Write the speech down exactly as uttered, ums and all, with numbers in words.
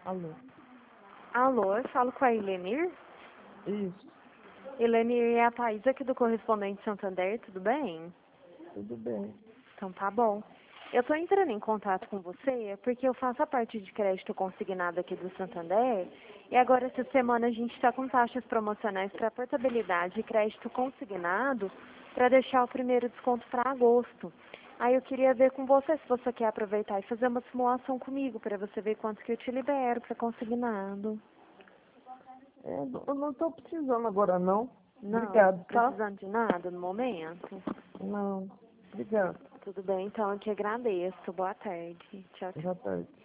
Alô? Alô, eu falo com a Helenir. Isso, Helenir é a Thaís aqui do Correspondente Santander, tudo bem? tudo bem. Então tá bom. Eu tô entrando em contato com você porque eu faço a parte de crédito consignado aqui do Santander e agora essa semana a gente está com taxas promocionais para portabilidade e crédito consignado para deixar o primeiro desconto para agosto. Aí eu queria ver com você se você quer aproveitar e fazer uma simulação comigo para você ver quanto que eu te libero para consignado. É, eu não estou precisando agora, não. Não, Obrigado, tá? precisando de nada no momento? Não, obrigado. Tudo bem, então eu te agradeço. Boa tarde. Tchau, tchau. Boa tarde.